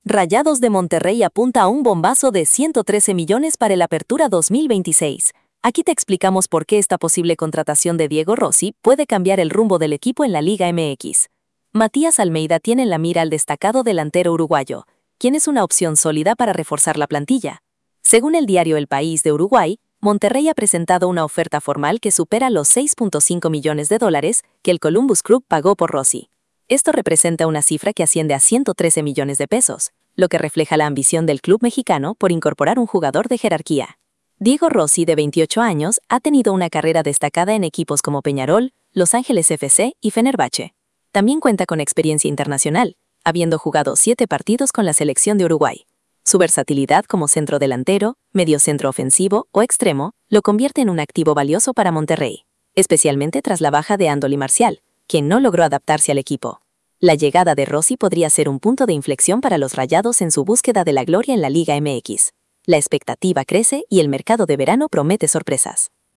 Rayados de Monterrey apunta a un bombazo de 113 millones para el Apertura 2026. Aquí te explicamos por qué esta posible contratación de Diego Rossi puede cambiar el rumbo del equipo en la Liga MX. Matías Almeida tiene en la mira al destacado delantero uruguayo, quien es una opción sólida para reforzar la plantilla. Según el diario El País de Uruguay, Monterrey ha presentado una oferta formal que supera los 6.5 millones de dólares que el Columbus Crew pagó por Rossi. Esto representa una cifra que asciende a 113 millones de pesos, lo que refleja la ambición del club mexicano por incorporar un jugador de jerarquía. Diego Rossi, de 28 años, ha tenido una carrera destacada en equipos como Peñarol, Los Ángeles FC y Fenerbahce. También cuenta con experiencia internacional, habiendo jugado 7 partidos con la selección de Uruguay. Su versatilidad como centrodelantero, mediocentro ofensivo o extremo lo convierte en un activo valioso para Monterrey, especialmente tras la baja de Andoli Marcial, quien no logró adaptarse al equipo. La llegada de Rossi podría ser un punto de inflexión para los Rayados en su búsqueda de la gloria en la Liga MX. La expectativa crece y el mercado de verano promete sorpresas.